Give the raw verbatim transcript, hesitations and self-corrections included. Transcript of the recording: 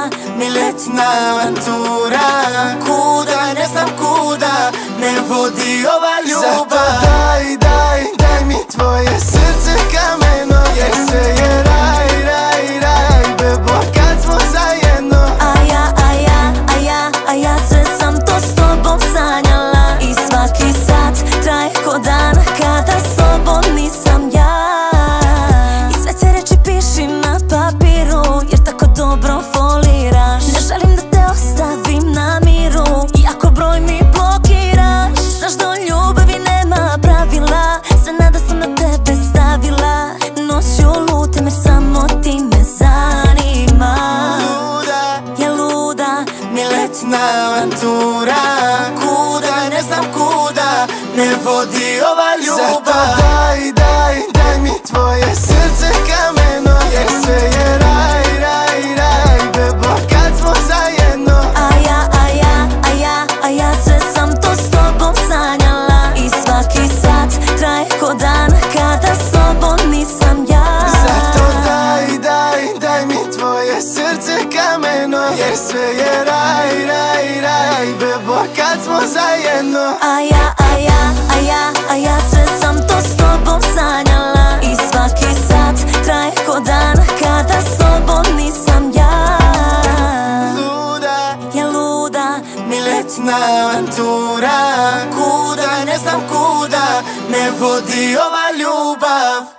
mi letna avantura. Kuda, ne znam kuda me vodi ova ljubav. Zato daj, daj, daj mi tvoje srce kameno, jer sve je raj, raj, raj, bebo, kad smo zajedno. A ja, a ja, a ja, a ja sve sam to s tobom sanjala. I svaki sat traje ko dan kada s tobom nisam ja. I sve te reči piši na papiru, jer tako dobro foliraš. Ne želim da te ostavim na miru, iako broj mi blokiraš. Znaš da u ljubavi nema pravila, sve nada sam na tebe stavila. Noću lutem jer samo ti me zanima. Luda, je luda, mi letna avantura. Kuda, ne znam kuda me vodi ova ljubav. Zato daj, daj, daj mi tvoje srce kameno, jer sve je raj, raj, raj, bebo, kad smo zajedno. A ja, a ja, a ja, a ja sve sam to s tobom sanjala. I svaki sat traje ko dan kada s tobom nisam ja. Zato daj, daj, daj mi tvoje srce kameno, jer sve je raj, raj, raj, bebo, kad smo zajedno. A ja, a ja, a ja, a ja sve sam to s tobom sanjala. I svaki sat traje ko dan kada s tobom nisam ja. Luda, je luda, mi letna avantura. Kuda, ne znam kuda me vodi ova ljubav.